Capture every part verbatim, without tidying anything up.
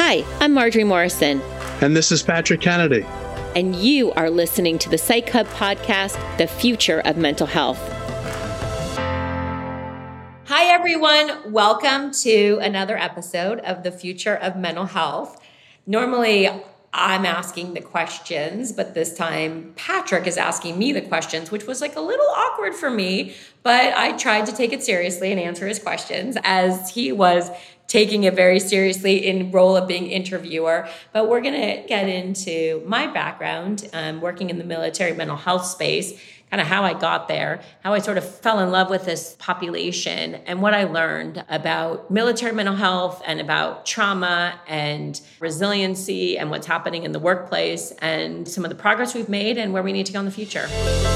Hi, I'm Marjorie Morrison. And this is Patrick Kennedy. And you are listening to the Psych Hub podcast, The Future of Mental Health. Hi, everyone. Welcome to another episode of The Future of Mental Health. Normally, I'm asking the questions, but this time Patrick is asking me the questions, which was like a little awkward for me, but I tried to take it seriously and answer his questions as he was taking it very seriously in role of being interviewer. But we're going to get into my background, um, working in the military mental health space, kind of how I got there, how I sort of fell in love with this population, and what I learned about military mental health and about trauma and resiliency and what's happening in the workplace and some of the progress we've made and where we need to go in the future.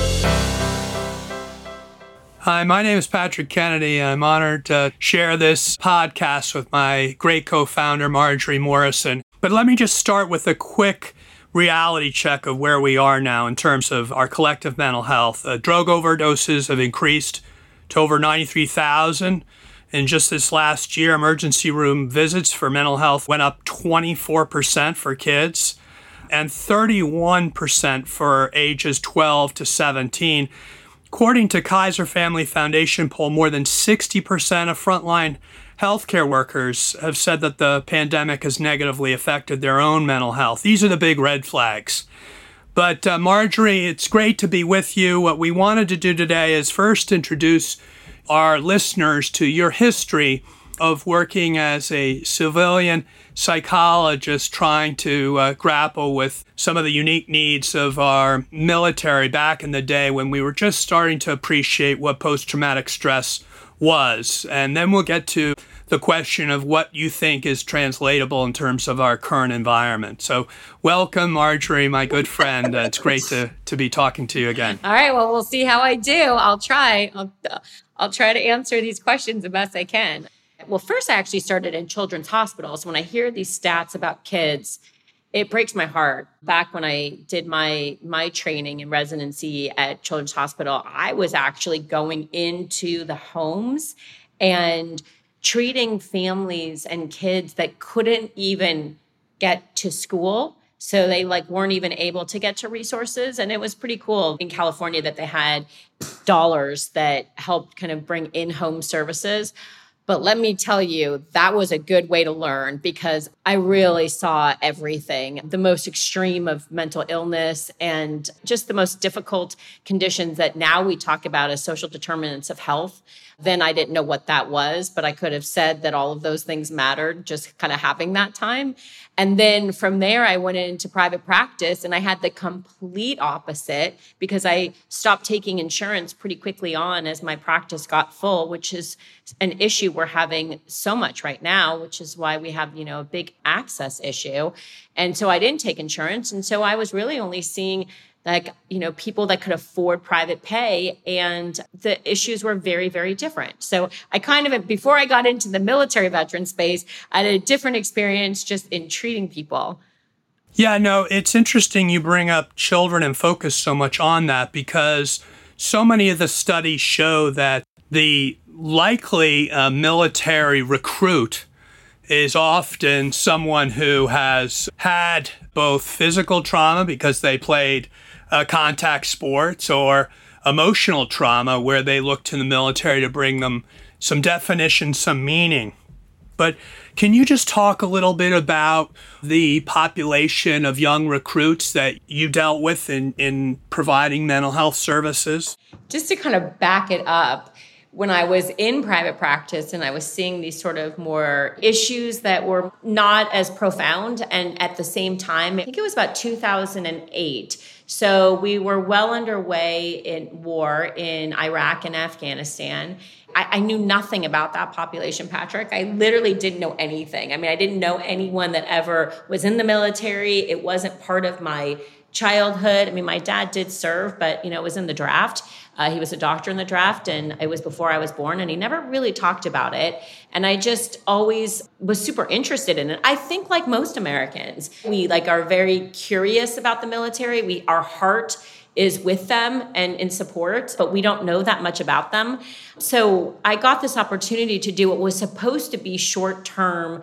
Hi, my name is Patrick Kennedy. I'm honored to share this podcast with my great co-founder, Marjorie Morrison. But let me just start with a quick reality check of where we are now in terms of our collective mental health. Uh, drug overdoses have increased to over ninety-three thousand. In just this last year, emergency room visits for mental health went up twenty-four percent for kids and thirty-one percent for ages twelve to seventeen. According to Kaiser Family Foundation poll, more than sixty percent of frontline healthcare workers have said that the pandemic has negatively affected their own mental health. These are the big red flags. But uh, Marjorie, it's great to be with you. What we wanted to do today is first introduce our listeners to your history of working as a civilian psychologist trying to uh, grapple with some of the unique needs of our military back in the day when we were just starting to appreciate what post-traumatic stress was. And then we'll get to the question of what you think is translatable in terms of our current environment. So welcome, Marjorie, my good friend. Uh, it's great to, to be talking to you again. All right. Well, we'll see how I do. I'll try. I'll, I'll try to answer these questions the best I can. Well, first, I actually started in children's hospitals. When I hear these stats about kids, it breaks my heart. Back when I did my my training and residency at Children's Hospital, I was actually going into the homes and treating families and kids that couldn't even get to school. So they like weren't even able to get to resources. And it was pretty cool in California that they had dollars that helped kind of bring in-home services. But let me tell you, that was a good way to learn because I really saw everything, the most extreme of mental illness and just the most difficult conditions that now we talk about as social determinants of health. Then I didn't know what that was, but I could have said that all of those things mattered, just kind of having that time. And then from there, I went into private practice and I had the complete opposite because I stopped taking insurance pretty quickly on as my practice got full, which is an issue we're having so much right now, which is why we have, you know, a big access issue. And so I didn't take insurance. And so I was really only seeing like, you know, people that could afford private pay, and the issues were very, very different. So I kind of, before I got into the military veteran space, I had a different experience just in treating people. Yeah, no, it's interesting you bring up children and focus so much on that because so many of the studies show that the likely uh, military recruit is often someone who has had both physical trauma because they played uh, contact sports or emotional trauma where they look to the military to bring them some definition, some meaning. But can you just talk a little bit about the population of young recruits that you dealt with in, in providing mental health services? Just to kind of back it up, when I was in private practice and I was seeing these sort of more issues that were not as profound, and at the same time, I think it was about two thousand eight. So we were well underway in war in Iraq and Afghanistan. I, I knew nothing about that population, Patrick. I literally didn't know anything. I mean, I didn't know anyone that ever was in the military. It wasn't part of my childhood. I mean, my dad did serve, but, you know, it was in the draft. Uh, he was a doctor in the draft, and it was before I was born, and he never really talked about it. And I just always was super interested in it. I think like most Americans, we like are very curious about the military. We, our heart is with them and in support, but we don't know that much about them. So I got this opportunity to do what was supposed to be short-term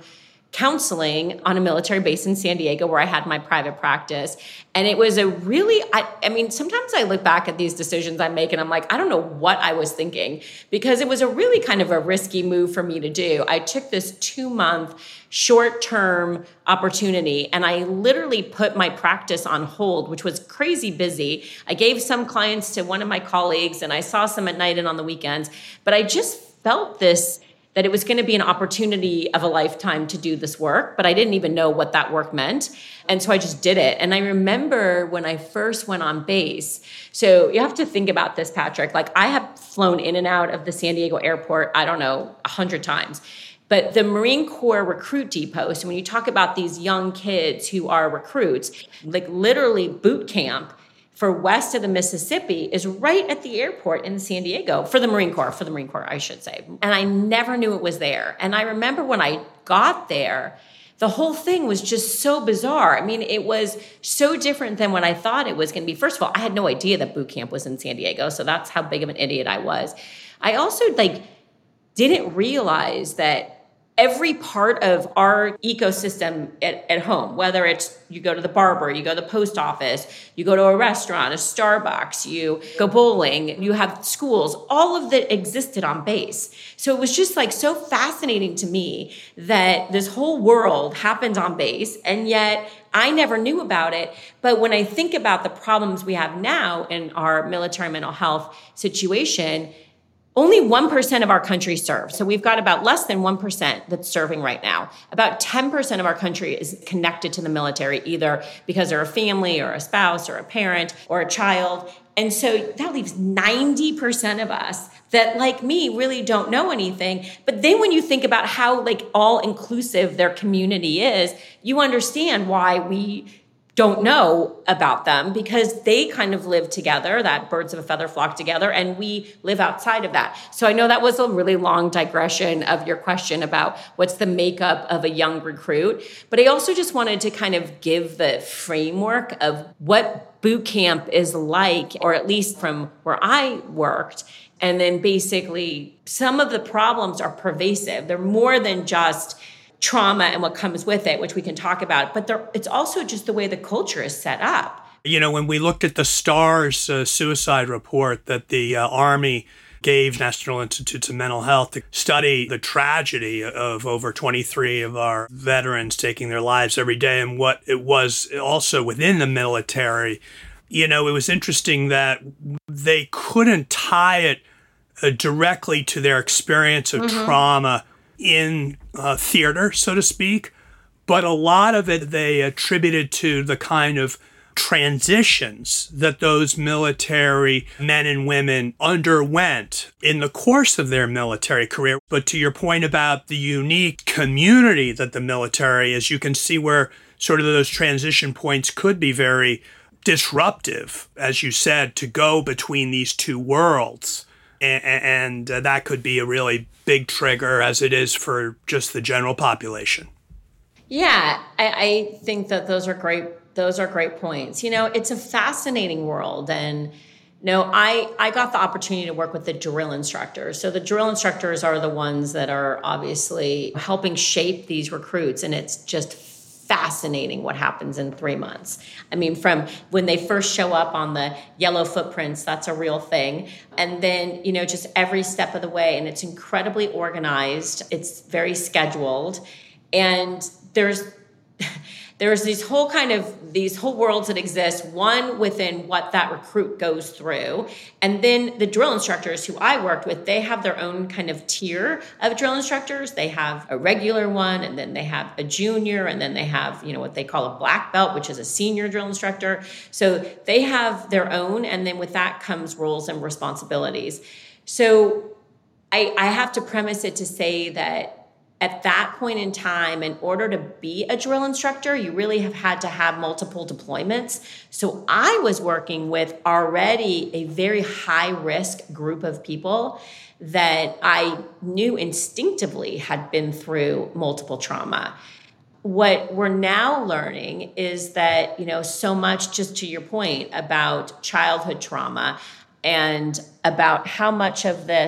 counseling on a military base in San Diego where I had my private practice. And it was a really, I, I mean, sometimes I look back at these decisions I make and I'm like, I don't know what I was thinking, because it was a really kind of a risky move for me to do. I took this two month short-term opportunity and I literally put my practice on hold, which was crazy busy. I gave some clients to one of my colleagues and I saw some at night and on the weekends, but I just felt this that it was going to be an opportunity of a lifetime to do this work, but I didn't even know what that work meant. And so I just did it. And I remember when I first went on base, so you have to think about this, Patrick, like I have flown in and out of the San Diego airport, I don't know, a hundred times. But the Marine Corps recruit depot, so when you talk about these young kids who are recruits, like literally boot camp for west of the Mississippi is right at the airport in San Diego for the Marine Corps, for the Marine Corps, I should say. And I never knew it was there. And I remember when I got there, the whole thing was just so bizarre. I mean, it was so different than what I thought it was going to be. First of all, I had no idea that boot camp was in San Diego. So that's how big of an idiot I was. I also like didn't realize that every part of our ecosystem at, at home, whether it's you go to the barber, you go to the post office, you go to a restaurant, a Starbucks, you go bowling, you have schools, all of that existed on base. So it was just like so fascinating to me that this whole world happened on base, and yet I never knew about it. But when I think about the problems we have now in our military mental health situation, only one percent of our country serves. So we've got about less than one percent that's serving right now. About ten percent of our country is connected to the military, either because they're a family or a spouse or a parent or a child. And so that leaves ninety percent of us that, like me, really don't know anything. But then when you think about how like all inclusive their community is, you understand why we don't know about them, because they kind of live together, that birds of a feather flock together, and we live outside of that. So I know that was a really long digression of your question about what's the makeup of a young recruit, but I also just wanted to kind of give the framework of what boot camp is like, or at least from where I worked. And then basically some of the problems are pervasive. They're more than just trauma and what comes with it, which we can talk about, but there, it's also just the way the culture is set up. You know, when we looked at the STARS uh, suicide report that the uh, Army gave National Institutes of Mental Health to study the tragedy of over twenty-three of our veterans taking their lives every day and what it was also within the military, you know, it was interesting that they couldn't tie it uh, directly to their experience of mm-hmm. trauma in uh, theater, so to speak, but a lot of it they attributed to the kind of transitions that those military men and women underwent in the course of their military career. But to your point about the unique community that the military is, you can see where sort of those transition points could be very disruptive, as you said, to go between these two worlds. And uh, that could be a really big trigger, as it is for just the general population. Yeah, I, I think that those are great. Those are great points. You know, it's a fascinating world. And, you know, I, I got the opportunity to work with the drill instructors. So the drill instructors are the ones that are obviously helping shape these recruits. And it's just fascinating what happens in three months. I mean, from when they first show up on the yellow footprints, that's a real thing. And then, you know, just every step of the way. And it's incredibly organized. It's very scheduled. And there's there's these whole kind of these whole worlds that exist, one within what that recruit goes through. And then the drill instructors who I worked with, they have their own kind of tier of drill instructors. They have a regular one, and then they have a junior, and then they have, you know, what they call a black belt, which is a senior drill instructor. So they have their own, and then with that comes roles and responsibilities. So I, I have to premise it to say that at that point in time, in order to be a drill instructor, you really have had to have multiple deployments. So I was working with already a very high-risk group of people that I knew instinctively had been through multiple trauma. What we're now learning is that, you know, so much, just to your point about childhood trauma and about how much of this,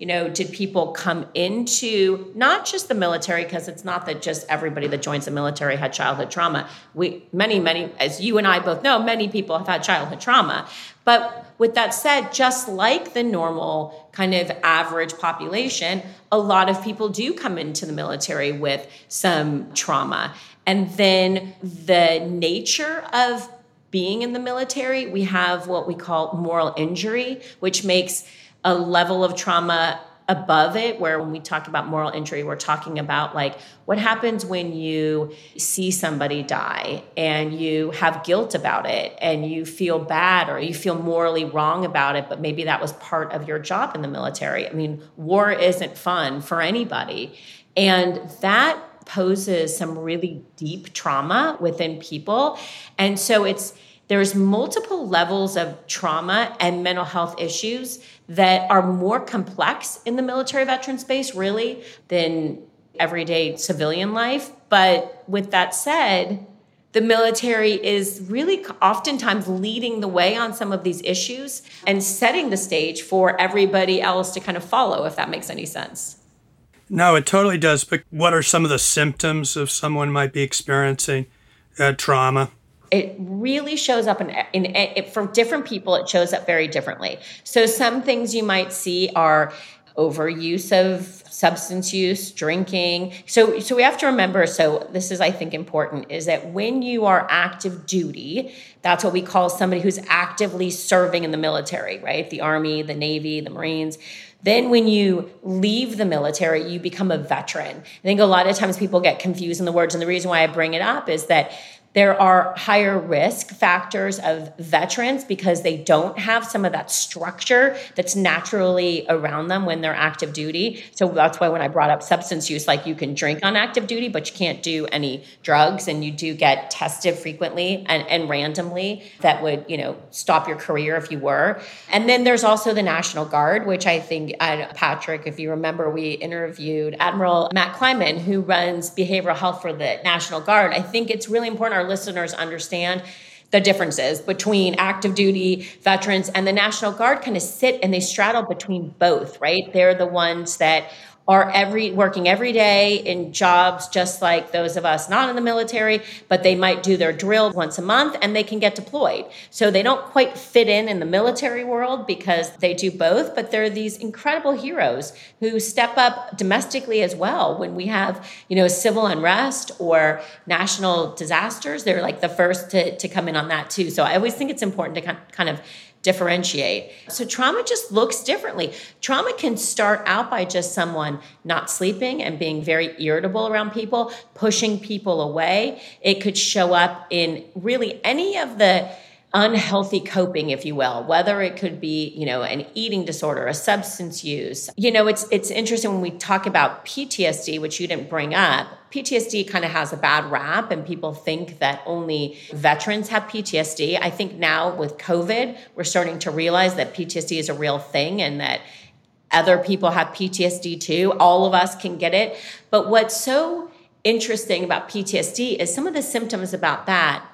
you know, did people come into not just the military, because it's not that just everybody that joins the military had childhood trauma. We, many, many, as you and I both know, many people have had childhood trauma. But with that said, just like the normal kind of average population, a lot of people do come into the military with some trauma. And then the nature of being in the military, we have what we call moral injury, which makes a level of trauma above it, where when we talk about moral injury, we're talking about like what happens when you see somebody die and you have guilt about it and you feel bad or you feel morally wrong about it, but maybe that was part of your job in the military. I mean, war isn't fun for anybody. And that poses some really deep trauma within people. And so it's there's multiple levels of trauma and mental health issues that are more complex in the military veteran space, really, than everyday civilian life. But with that said, the military is really oftentimes leading the way on some of these issues and setting the stage for everybody else to kind of follow, if that makes any sense. No, it totally does. But what are some of the symptoms of someone might be experiencing uh, trauma? It really shows up in, in, in for different people. It shows up very differently. So some things you might see are overuse of substance use, drinking. So, so we have to remember. So this is, I think, important is that when you are active duty, that's what we call somebody who's actively serving in the military, right? The Army, the Navy, the Marines. Then when you leave the military, you become a veteran. I think a lot of times people get confused in the words. And the reason why I bring it up is that there are higher risk factors of veterans because they don't have some of that structure that's naturally around them when they're active duty. So that's why when I brought up substance use, like you can drink on active duty, but you can't do any drugs, and you do get tested frequently and, and randomly that would, you know, stop your career if you were. And then there's also the National Guard, which I think, uh, Patrick, if you remember, we interviewed Admiral Matt Kleiman, who runs behavioral health for the National Guard. I think it's really important our listeners understand the differences between active duty veterans and the National Guard kind of sit and they straddle between both, right? They're the ones that are every working every day in jobs just like those of us not in the military, but they might do their drill once a month and they can get deployed. So they don't quite fit in in the military world because they do both, but they're these incredible heroes who step up domestically as well. When we have, you know, civil unrest or national disasters, they're like the first to, to come in on that too. So I always think it's important to kind of differentiate. So trauma just looks differently. Trauma can start out by just someone not sleeping and being very irritable around people, pushing people away. It could show up in really any of the unhealthy coping, if you will, whether it could be, you know, an eating disorder, a substance use. You know, it's it's interesting when we talk about P T S D, which you didn't bring up. P T S D kind of has a bad rap and people think that only veterans have P T S D. I think now with COVID, we're starting to realize that P T S D is a real thing and that other people have P T S D too. All of us can get it. But what's so interesting about P T S D is some of the symptoms about that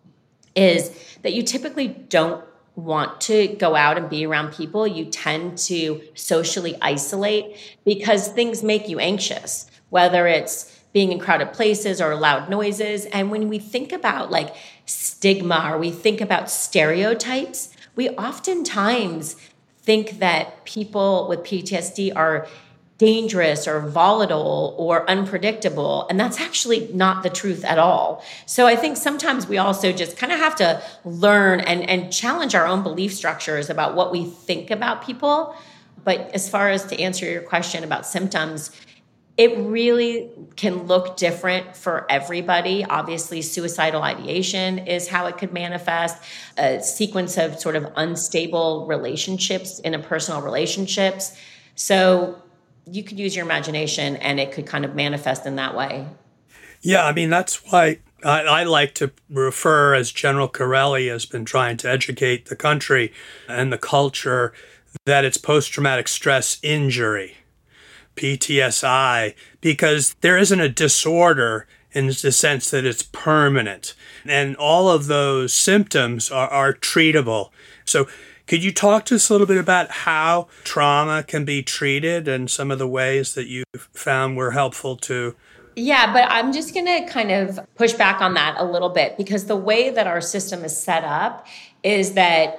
is that you typically don't want to go out and be around people. You tend to socially isolate because things make you anxious, whether it's being in crowded places or loud noises. And when we think about like stigma or we think about stereotypes, we oftentimes think that people with P T S D are dangerous or volatile or unpredictable. And that's actually not the truth at all. So I think sometimes we also just kind of have to learn and, and challenge our own belief structures about what we think about people. But as far as to answer your question about symptoms, it really can look different for everybody. Obviously, suicidal ideation is how it could manifest, a sequence of sort of unstable relationships, interpersonal relationships. So you could use your imagination and it could kind of manifest in that way. Yeah, I mean, that's why I, I like to refer, as General Corelli has been trying to educate the country and the culture, that it's post-traumatic stress injury, P T S I, because there isn't a disorder in the sense that it's permanent. And all of those symptoms are, are treatable. So Could you talk to us a little bit about how trauma can be treated and some of the ways that you've found were helpful to? Yeah, but I'm just going to kind of push back on that a little bit, because the way that our system is set up is that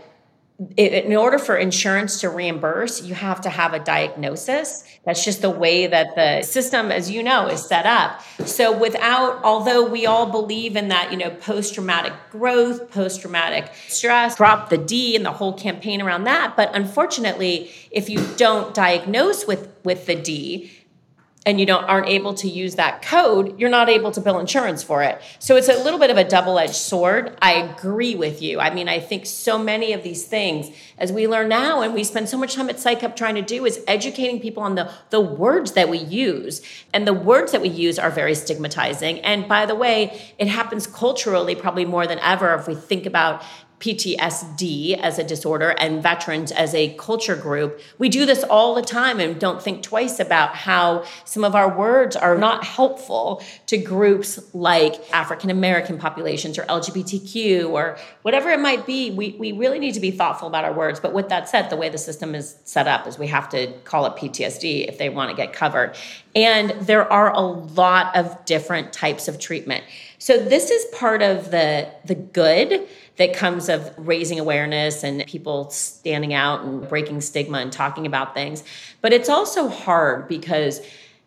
in order for insurance to reimburse, you have to have a diagnosis. That's just the way that the system, as you know, is set up. So without, although we all believe in that, you know, post-traumatic growth, post-traumatic stress, drop the D and the whole campaign around that. But unfortunately, if you don't diagnose with, with the D, and you don't aren't able to use that code, you're not able to bill insurance for it. So it's a little bit of a double-edged sword. I agree with you. I mean, I think so many of these things, as we learn now, and we spend so much time at PsychUp trying to do, is educating people on the, the words that we use. And the words that we use are very stigmatizing. And by the way, it happens culturally probably more than ever if we think about P T S D as a disorder and veterans as a culture group. We do this all the time and don't think twice about how some of our words are not helpful to groups like African American populations or L G B T Q or whatever it might be. We, we really need to be thoughtful about our words. But with that said, the way the system is set up is we have to call it P T S D if they want to get covered. And there are a lot of different types of treatment. So this is part of the, the good that comes of raising awareness and people standing out and breaking stigma and talking about things. But it's also hard because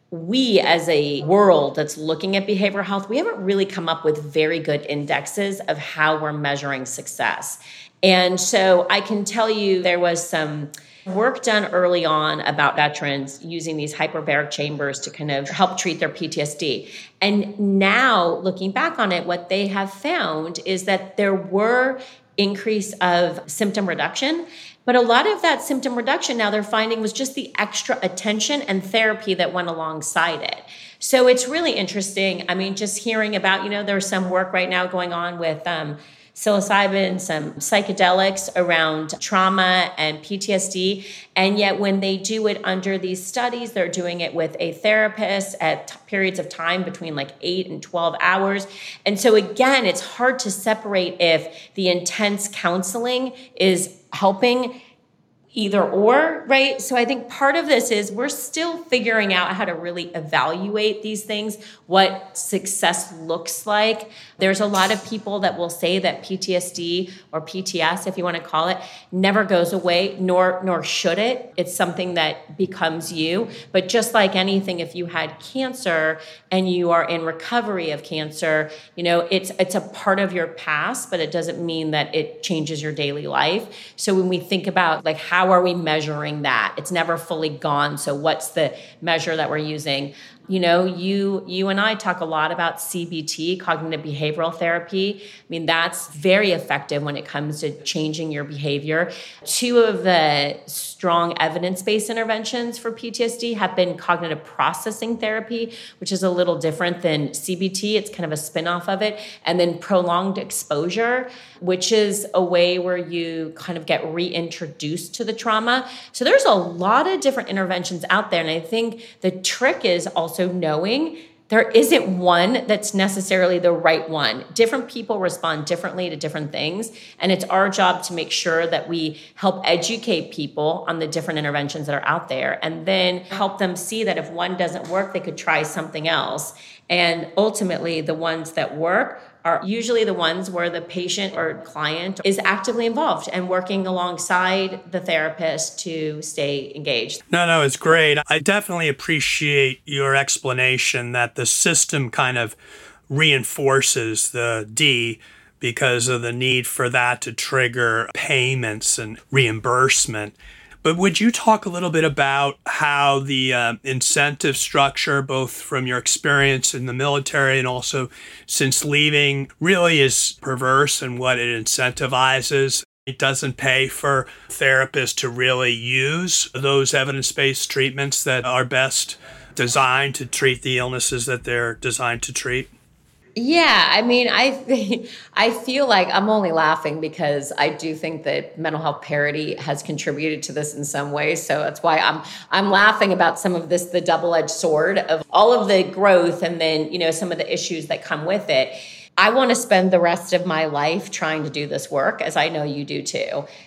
we as a world that's looking at behavioral health, we haven't really come up with very good indexes of how we're measuring success. And so I can tell you there was some work done early on about veterans using these hyperbaric chambers to kind of help treat their P T S D. And now looking back on it, what they have found is that there were increase of symptom reduction, but a lot of that symptom reduction now they're finding was just the extra attention and therapy that went alongside it. So it's really interesting. I mean, just hearing about, you know, there's some work right now going on with um, psilocybin, some psychedelics around trauma and P T S D. And yet when they do it under these studies, they're doing it with a therapist at t- periods of time between like eight and twelve hours. And so again, it's hard to separate if the intense counseling is helping either or, right? So I think part of this is we're still figuring out how to really evaluate these things, what success looks like. There's a lot of people that will say that P T S D or P T S, if you want to call it, never goes away, nor nor should it. It's something that becomes you. But just like anything, if you had cancer and you are in recovery of cancer, you know, it's it's a part of your past, but it doesn't mean that it changes your daily life. So when we think about like how are we measuring that? It's never fully gone. So what's the measure that we're using? You know, you you and I talk a lot about C B T, cognitive behavioral therapy. I mean, that's very effective when it comes to changing your behavior. Two of the strong evidence-based interventions for P T S D have been cognitive processing therapy, which is a little different than C B T. It's kind of a spin-off of it. And then prolonged exposure, which is a way where you kind of get reintroduced to the trauma. So there's a lot of different interventions out there. And I think the trick is also knowing there isn't one that's necessarily the right one. Different people respond differently to different things. And it's our job to make sure that we help educate people on the different interventions that are out there and then help them see that if one doesn't work, they could try something else. And ultimately, the ones that work are usually the ones where the patient or client is actively involved and working alongside the therapist to stay engaged. No, no, it's great. I definitely appreciate your explanation that the system kind of reinforces the D because of the need for that to trigger payments and reimbursement. But would you talk a little bit about how the uh, incentive structure, both from your experience in the military and also since leaving, really is perverse in what it incentivizes? It doesn't pay for therapists to really use those evidence-based treatments that are best designed to treat the illnesses that they're designed to treat. Yeah, I mean, I I feel like I'm only laughing because I do think that mental health parity has contributed to this in some ways. So that's why I'm I'm laughing about some of this, the double-edged sword of all of the growth and then, you know, some of the issues that come with it. I want to spend the rest of my life trying to do this work, as I know you do too.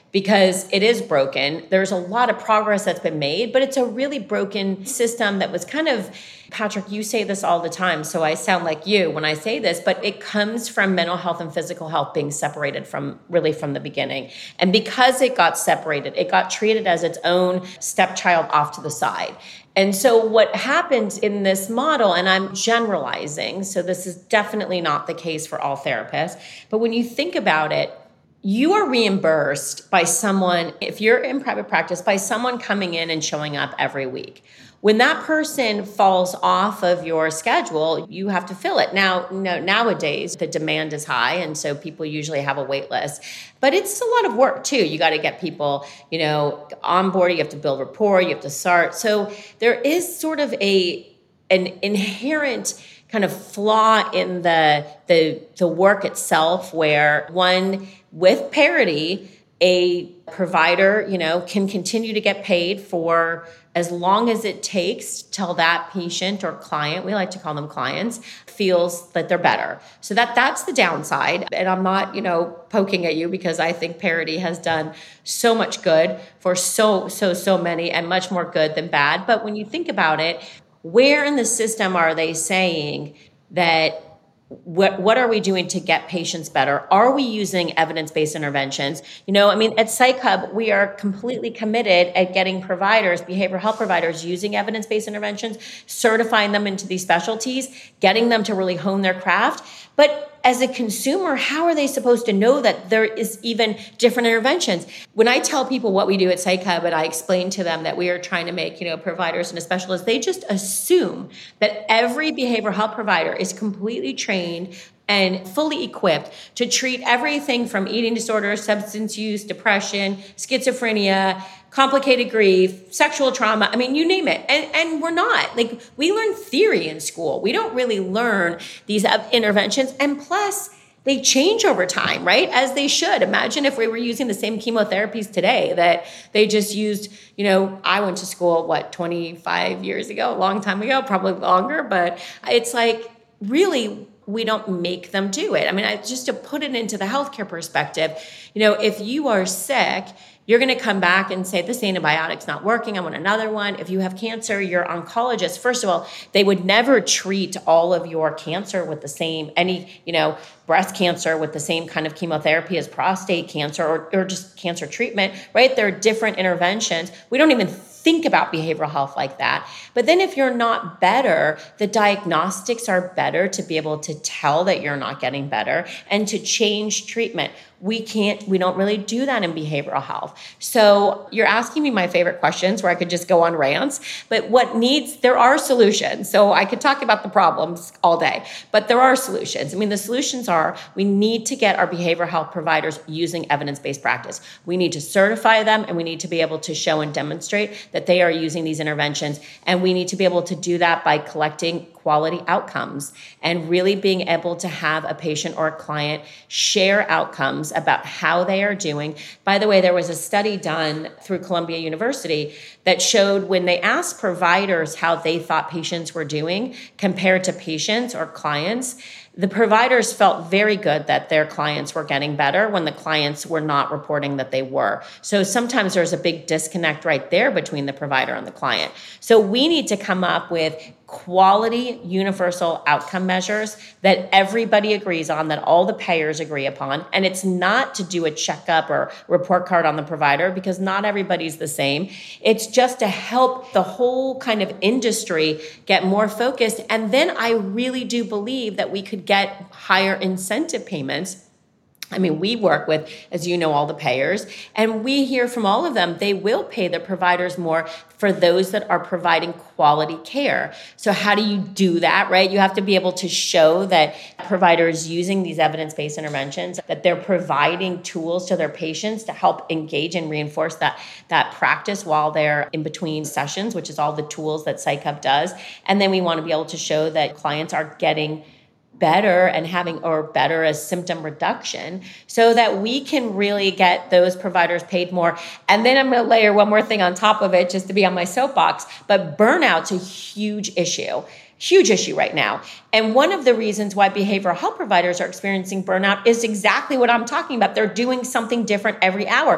because it is broken. There's a lot of progress that's been made, but it's a really broken system that was kind of, Patrick, you say this all the time, so I sound like you when I say this, but it comes from mental health and physical health being separated from really from the beginning. And because it got separated, it got treated as its own stepchild off to the side. And so what happens in this model, and I'm generalizing, so this is definitely not the case for all therapists, but when you think about it, you are reimbursed by someone, if you're in private practice, by someone coming in and showing up every week. When that person falls off of your schedule, you have to fill it. Now, no, nowadays, the demand is high, and so people usually have a wait list. But it's a lot of work, too. You got to get people, you know, on board. You have to build rapport. You have to start. So there is sort of a an inherent kind of flaw in the the the work itself, where one, with parity, a provider, you know, can continue to get paid for as long as it takes till that patient or client, we like to call them clients, feels that they're better. So that that's the downside. And I'm not, you know, poking at you, because I think parity has done so much good for so, so, so many, and much more good than bad. But when you think about it, where in the system are they saying that What what are we doing to get patients better? Are we using evidence-based interventions? You know, I mean, at Psych Hub, we are completely committed at getting providers, behavioral health providers, using evidence-based interventions, certifying them into these specialties, getting them to really hone their craft. But as a consumer, how are they supposed to know that there is even different interventions? When I tell people what we do at Psych Hub, and I explain to them that we are trying to make, you know, providers into specialists, they just assume that every behavioral health provider is completely trained and fully equipped to treat everything from eating disorders, substance use, depression, schizophrenia, complicated grief, sexual trauma. I mean, you name it. And, and we're not. Like, we learn theory in school. We don't really learn these interventions. And plus, they change over time, right? As they should. Imagine if we were using the same chemotherapies today that they just used. You know, I went to school, what, twenty-five years ago, a long time ago, probably longer. But it's like, really, we don't make them do it. I mean, I, just to put it into the healthcare perspective, you know, if you are sick, you're going to come back and say, this antibiotic's not working, I want another one. If you have cancer, your oncologist, first of all, they would never treat all of your cancer with the same, any, you know, breast cancer with the same kind of chemotherapy as prostate cancer, or, or just cancer treatment, right? There are different interventions. We don't even think about behavioral health like that. But then if you're not better, the diagnostics are better to be able to tell that you're not getting better and to change treatment. We can't, we don't really do that in behavioral health. So you're asking me my favorite questions where I could just go on rants, but what needs, there are solutions. So I could talk about the problems all day, but there are solutions. I mean, the solutions are, we need to get our behavioral health providers using evidence-based practice. We need to certify them, and we need to be able to show and demonstrate that they are using these interventions. And we need to be able to do that by collecting quality outcomes and really being able to have a patient or a client share outcomes about how they are doing. By the way, there was a study done through Columbia University that showed when they asked providers how they thought patients were doing compared to patients or clients, the providers felt very good that their clients were getting better when the clients were not reporting that they were. So sometimes there's a big disconnect right there between the provider and the client. So we need to come up with quality universal outcome measures that everybody agrees on, that all the payers agree upon. And it's not to do a checkup or report card on the provider, because not everybody's the same. It's just to help the whole kind of industry get more focused. And then I really do believe that we could get higher incentive payments. I mean, we work with, as you know, all the payers, and we hear from all of them, they will pay the providers more for those that are providing quality care. So how do you do that, right? You have to be able to show that providers using these evidence-based interventions, that they're providing tools to their patients to help engage and reinforce that, that practice while they're in between sessions, which is all the tools that Psych Hub does. And then we want to be able to show that clients are getting better and having, or better as symptom reduction, so that we can really get those providers paid more. And then I'm going to layer one more thing on top of it, just to be on my soapbox, but burnout's a huge issue. Huge issue right now. And one of the reasons why behavioral health providers are experiencing burnout is exactly what I'm talking about. They're doing something different every hour.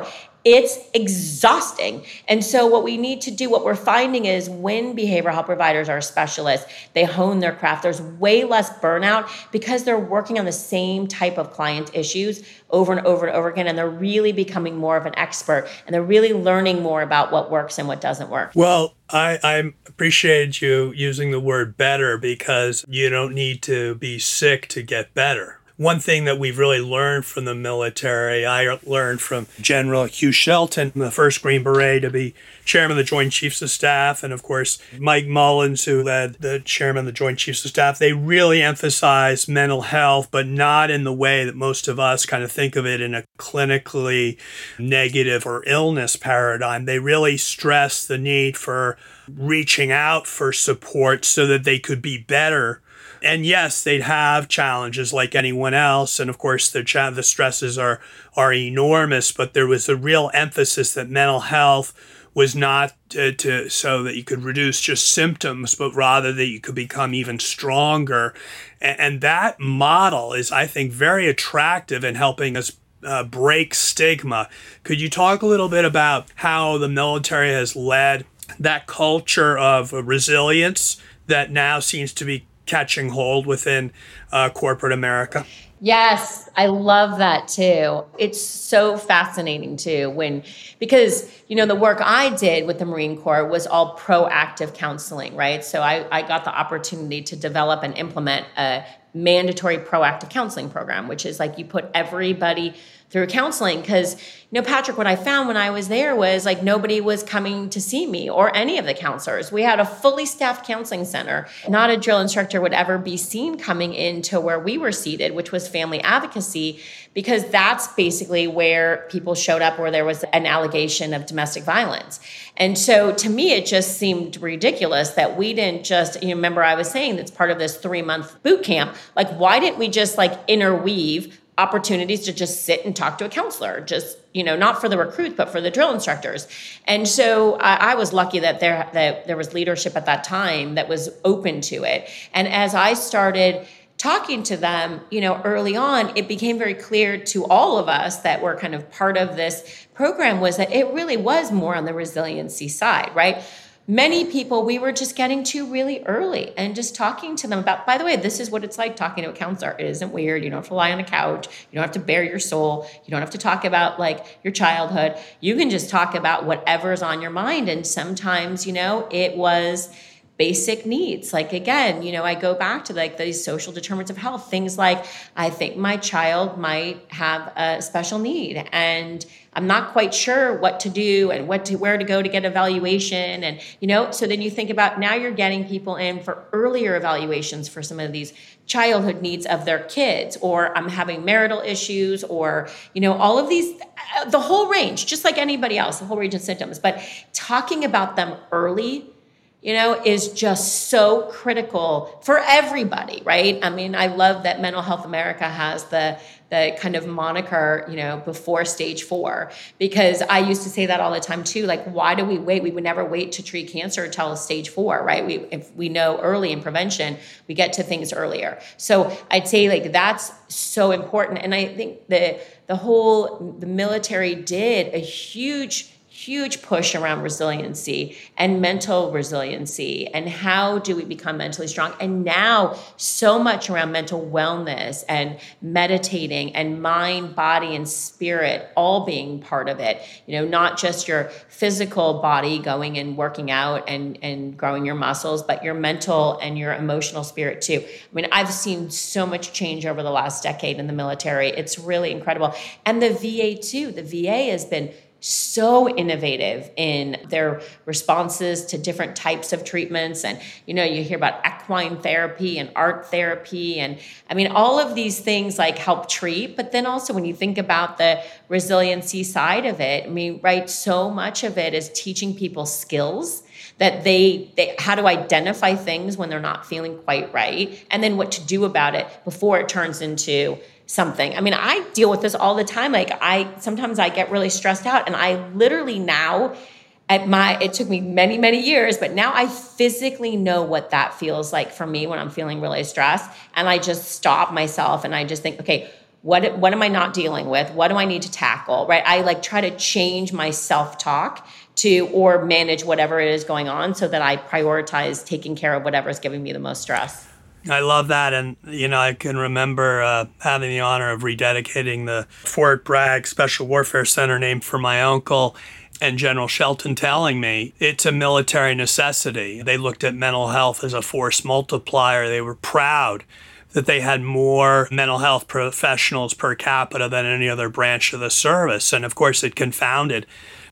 it's exhausting. And so what we need to do, what we're finding is when behavioral health providers are specialists, they hone their craft, there's way less burnout because they're working on the same type of client issues over and over and over again. And they're really becoming more of an expert, and they're really learning more about what works and what doesn't work. Well, I, I appreciate you using the word better, because you don't need to be sick to get better. One thing that we've really learned from the military, I learned from General Hugh Shelton, the first Green Beret to be chairman of the Joint Chiefs of Staff, and of course, Mike Mullins, who led the chairman of the Joint Chiefs of Staff. They really emphasize mental health, but not in the way that most of us kind of think of it in a clinically negative or illness paradigm. They really stress the need for reaching out for support so that they could be better. And yes, they'd have challenges like anyone else. And of course, the, cha- the stresses are, are enormous, but there was a real emphasis that mental health was not to, to so that you could reduce just symptoms, but rather that you could become even stronger. And, and that model is, I think, very attractive in helping us uh, break stigma. Could you talk a little bit about how the military has led that culture of resilience that now seems to be catching hold within uh, corporate America? Yes, I love that too. It's so fascinating too when, because, you know, the work I did with the Marine Corps was all proactive counseling, right? So I, I got the opportunity to develop and implement a mandatory proactive counseling program, which is like you put everybody through counseling. Because, you know, Patrick, what I found when I was there was like nobody was coming to see me or any of the counselors. We had a fully staffed counseling center. Not a drill instructor would ever be seen coming into where we were seated, which was family advocacy, because that's basically where people showed up where there was an allegation of domestic violence. And so to me, it just seemed ridiculous that we didn't just, you remember I was saying that's part of this three-month boot camp. Like, why didn't we just like interweave opportunities to just sit and talk to a counselor, just, you know, not for the recruits, but for the drill instructors. And so I, I was lucky that there, that there was leadership at that time that was open to it. And as I started talking to them, you know, early on, it became very clear to all of us that were kind of part of this program was that it really was more on the resiliency side, right? Many people, we were just getting to really early and just talking to them about, by the way, this is what it's like talking to a counselor. It isn't weird. You don't have to lie on a couch. You don't have to bare your soul. You don't have to talk about like your childhood. You can just talk about whatever's on your mind. And sometimes, you know, it was basic needs. Like, again, you know, I go back to like these social determinants of health, things like, I think my child might have a special need and I'm not quite sure what to do and what to, where to go to get evaluation. And, you know, so then you think about now you're getting people in for earlier evaluations for some of these childhood needs of their kids, or I'm having marital issues, or, you know, all of these, the whole range, just like anybody else, the whole range of symptoms, but talking about them early, you know, is just so critical for everybody, right? I mean, I love that Mental Health America has the the kind of moniker, you know, before stage four, because I used to say that all the time too. Like, why do we wait? We would never wait to treat cancer until stage four, right? We, if we know early in prevention, we get to things earlier. So I'd say like that's so important. And I think the the whole, the military did a huge huge push around resiliency and mental resiliency and how do we become mentally strong. And now so much around mental wellness and meditating and mind, body, and spirit all being part of it. You know, not just your physical body going and working out and, and growing your muscles, but your mental and your emotional spirit too. I mean, I've seen so much change over the last decade in the military. It's really incredible. And the V A too. The V A has been so innovative in their responses to different types of treatments. And, you know, you hear about equine therapy and art therapy. And I mean, all of these things like help treat, but then also when you think about the resiliency side of it, I mean, right, so much of it is teaching people skills that they, they how to identify things when they're not feeling quite right, and then what to do about it before it turns into something. I mean, I deal with this all the time. Like I, sometimes I get really stressed out and I literally now at my, it took me many, many years, but now I physically know what that feels like for me when I'm feeling really stressed. And I just stop myself and I just think, okay, what what am I not dealing with? What do I need to tackle, right? I like try to change my self-talk to or manage whatever it is going on so that I prioritize taking care of whatever is giving me the most stress. I love that. And, you know, I can remember uh, having the honor of rededicating the Fort Bragg Special Warfare Center named for my uncle, and General Shelton telling me it's a military necessity. They looked at mental health as a force multiplier. They were proud that they had more mental health professionals per capita than any other branch of the service. And of course, it confounded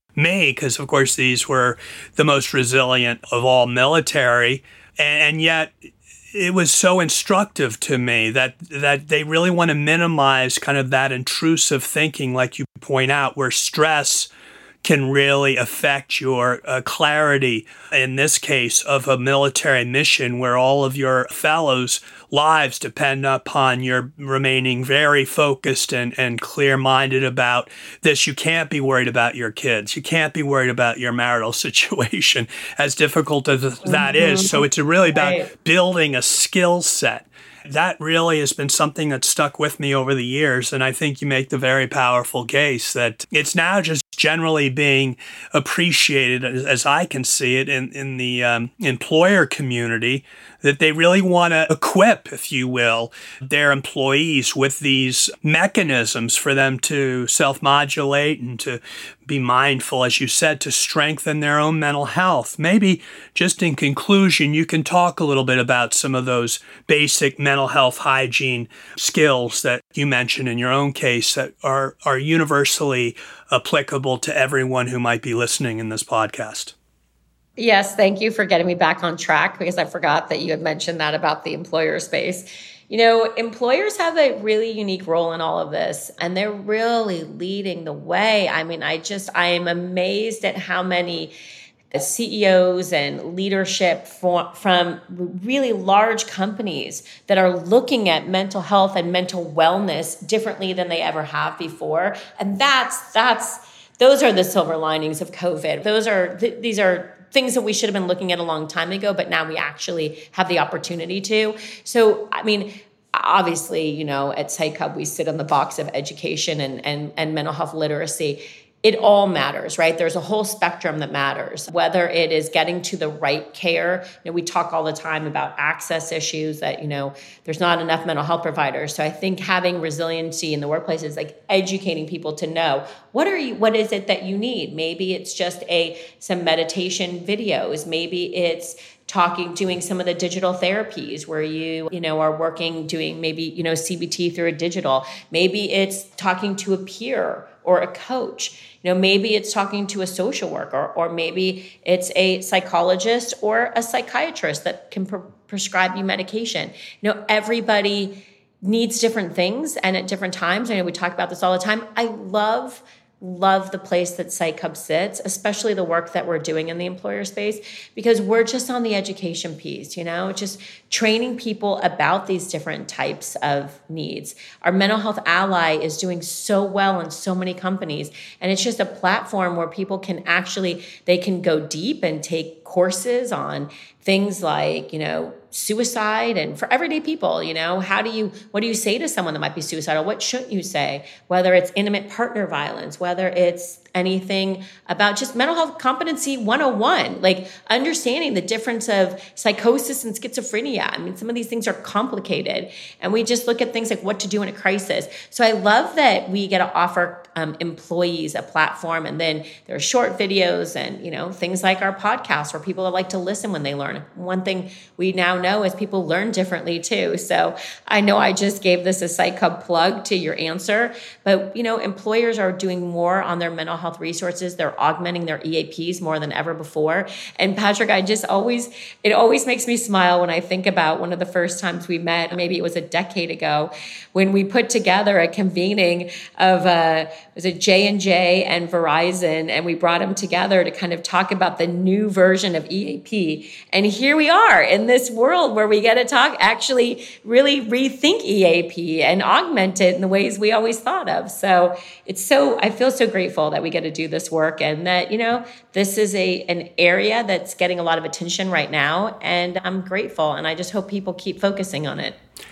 me because, of course, these were the most resilient of all military. And yet, it was so instructive to me that that they really want to minimize kind of that intrusive thinking, like you point out, where stress can really affect your uh, clarity, in this case, of a military mission where all of your fellows' lives depend upon your remaining very focused and, and clear-minded about this. You can't be worried about your kids. You can't be worried about your marital situation, as difficult as that mm-hmm. is. So it's really about right. building a skill set. That really has been something that's stuck with me over the years. And I think you make the very powerful case that it's now just generally being appreciated, as I can see it, in, in the um, employer community, that they really want to equip, if you will, their employees with these mechanisms for them to self-modulate and to be mindful, as you said, to strengthen their own mental health. Maybe just in conclusion, you can talk a little bit about some of those basic mental health hygiene skills that you mentioned in your own case that are, are universally applicable to everyone who might be listening in this podcast. Yes, thank you for getting me back on track, because I forgot that you had mentioned that about the employer space. You know, employers have a really unique role in all of this, and they're really leading the way. I mean, I just, I am amazed at how many C E Os and leadership for, from really large companies that are looking at mental health and mental wellness differently than they ever have before. And that's, that's, those are the silver linings of COVID. Those are, th- these are things that we should have been looking at a long time ago, but now we actually have the opportunity to. So, I mean, obviously, you know, at Psych Hub, we sit on the box of education and, and, and mental health literacy. It all matters, right? There's a whole spectrum that matters, whether it is getting to the right care. You know, we talk all the time about access issues, that, you know, there's not enough mental health providers. So I think having resiliency in the workplace is like educating people to know, what are you, what is it that you need? Maybe it's just a, some meditation videos. Maybe it's talking, doing some of the digital therapies where you, you know, are working, doing maybe, you know, C B T through a digital. Maybe it's talking to a peer or a coach. You know, maybe it's talking to a social worker, or maybe it's a psychologist or a psychiatrist that can pre- prescribe you medication. You know, everybody needs different things and at different times. I know we talk about this all the time. I love love the place that Psych Hub sits, especially the work that we're doing in the employer space, because we're just on the education piece, you know, just training people about these different types of needs. Our mental health ally is doing so well in so many companies, and it's just a platform where people can actually, they can go deep and take courses on things like, you know, suicide, and for everyday people, you know, how do you, what do you say to someone that might be suicidal? What shouldn't you say? Whether it's intimate partner violence, whether it's anything about just mental health competency one oh one, like understanding the difference of psychosis and schizophrenia. I mean, some of these things are complicated, and we just look at things like what to do in a crisis. So I love that we get to offer um, employees a platform, and then there are short videos and, you know, things like our podcast where people like to listen when they learn. One thing we now know is people learn differently too. So I know I just gave this a Psych Hub plug to your answer, but, you know, employers are doing more on their mental health resources. They're augmenting their E A Ps more than ever before. And Patrick, I just always, it always makes me smile when I think about one of the first times we met, maybe it was a decade ago, when we put together a convening of, uh, was it J and J and Verizon, and we brought them together to kind of talk about the new version of E A P. And here we are in this world where we get to talk, actually really rethink E A P and augment it in the ways we always thought of. So it's so, I feel so grateful that we get to do this work, and that, you know, this is a an area that's getting a lot of attention right now, and I'm grateful, and I just hope people keep focusing on it.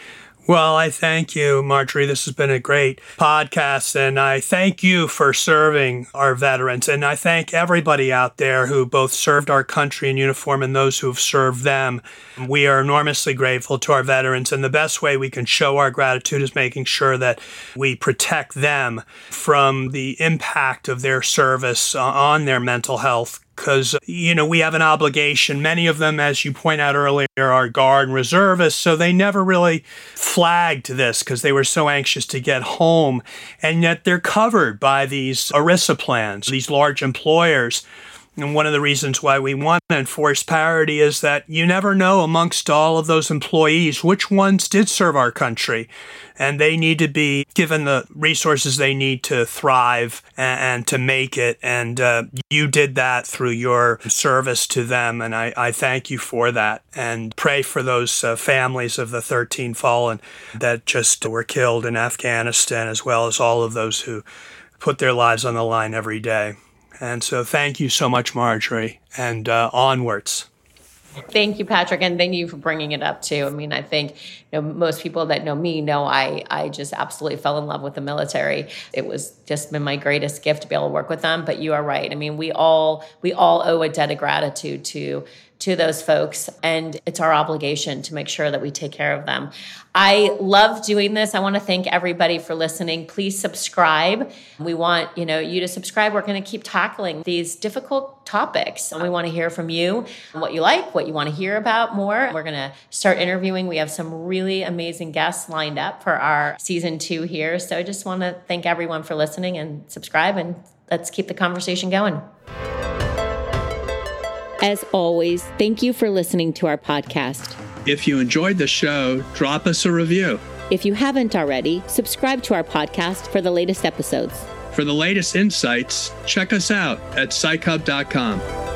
Well, I thank you, Marjorie. This has been a great podcast, and I thank you for serving our veterans. And I thank everybody out there who both served our country in uniform and those who have served them. We are enormously grateful to our veterans, and the best way we can show our gratitude is making sure that we protect them from the impact of their service on their mental health. Because, you know, we have an obligation. Many of them, as you point out earlier, are Guard and reservists, so they never really flagged this because they were so anxious to get home. And yet they're covered by these ERISA plans, these large employers. And one of the reasons why we want to enforce parity is that you never know amongst all of those employees which ones did serve our country. And they need to be given the resources they need to thrive and, and to make it. And uh, you did that through your service to them. And I, I thank you for that. And pray for those uh, families of the thirteen fallen that just were killed in Afghanistan, as well as all of those who put their lives on the line every day. And so thank you so much, Marjorie, and uh, onwards. Thank you, Patrick, and thank you for bringing it up too. I mean, I think you know most people that know me know I I just absolutely fell in love with the military. It was just been my greatest gift to be able to work with them. But you are right. I mean, we all we all owe a debt of gratitude to to those folks, and it's our obligation to make sure that we take care of them. I love doing this. I want to thank everybody for listening. Please subscribe. We want, you know, you to subscribe. We're going to keep tackling these difficult topics, and we want to hear from you what you like, what you want to hear about more. We're going to start interviewing. We have some really amazing guests lined up for our season two here. So I just want to thank everyone for listening and subscribe, and let's keep the conversation going. As always, thank you for listening to our podcast. If you enjoyed the show, drop us a review. If you haven't already, subscribe to our podcast for the latest episodes. For the latest insights, check us out at psych hub dot com.